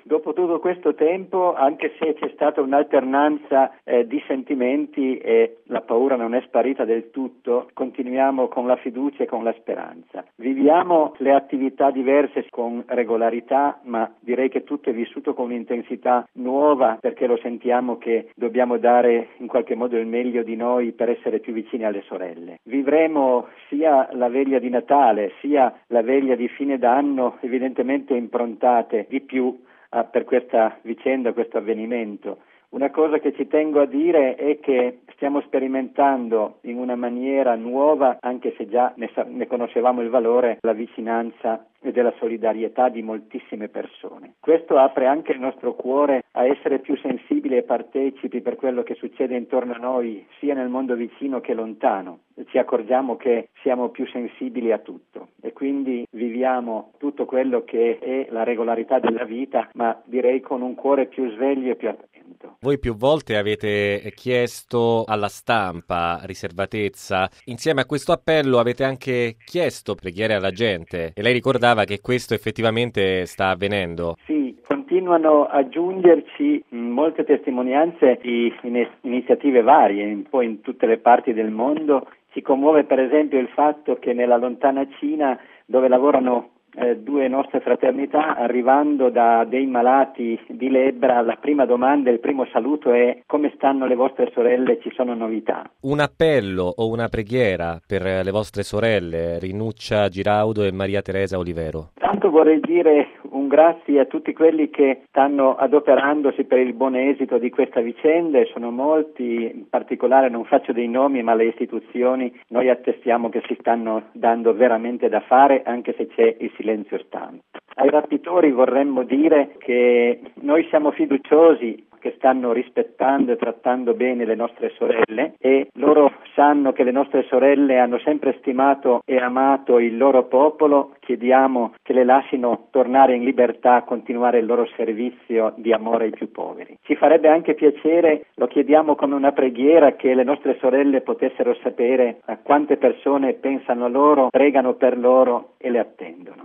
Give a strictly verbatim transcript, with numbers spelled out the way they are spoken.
Dopo tutto questo tempo, anche se c'è stata un'alternanza eh, di sentimenti e la paura non è sparita del tutto, continuiamo con la fiducia e con la speranza. Viviamo le attività diverse con regolarità, ma direi che tutto è vissuto con un'intensità nuova, perché lo sentiamo che dobbiamo dare in qualche modo il meglio di noi per essere più vicini alle sorelle. Vivremo sia la veglia di Natale sia la veglia di fine d'anno evidentemente improntate di più ah, per questa vicenda, questo avvenimento. Una cosa che ci tengo a dire è che stiamo sperimentando in una maniera nuova, anche se già ne, sa- ne conoscevamo il valore, la vicinanza e della solidarietà di moltissime persone. Questo apre anche il nostro cuore a essere più sensibili e partecipi per quello che succede intorno a noi, sia nel mondo vicino che lontano. Ci accorgiamo che siamo più sensibili a tutto e quindi viviamo tutto quello che è la regolarità della vita, ma direi con un cuore più sveglio e più attento. Voi più volte avete chiesto alla stampa riservatezza, insieme a questo appello avete anche chiesto preghiere alla gente e lei ricordava che questo effettivamente sta avvenendo. Sì, continuano a giungerci molte testimonianze di iniziative varie, un po' in tutte le parti del mondo. Ci commuove per esempio il fatto che nella lontana Cina, dove lavorano Eh, due nostre fraternità, arrivando da dei malati di lebbra, la prima domanda, il primo saluto è: come stanno le vostre sorelle, ci sono novità? Un appello o una preghiera per le vostre sorelle, Rinuccia Giraudo e Maria Teresa Olivero? Tanto vorrei dire un grazie a tutti quelli che stanno adoperandosi per il buon esito di questa vicenda, e sono molti, in particolare non faccio dei nomi, ma le istituzioni noi attestiamo che si stanno dando veramente da fare, anche se c'è il silenzio stampa. Ai rapitori vorremmo dire che noi siamo fiduciosi che stanno rispettando e trattando bene le nostre sorelle, e loro sanno che le nostre sorelle hanno sempre stimato e amato il loro popolo. Chiediamo che le lasciino tornare in libertà a continuare il loro servizio di amore ai più poveri. Ci farebbe anche piacere, lo chiediamo come una preghiera, che le nostre sorelle potessero sapere a quante persone pensano a loro, pregano per loro e le attendono.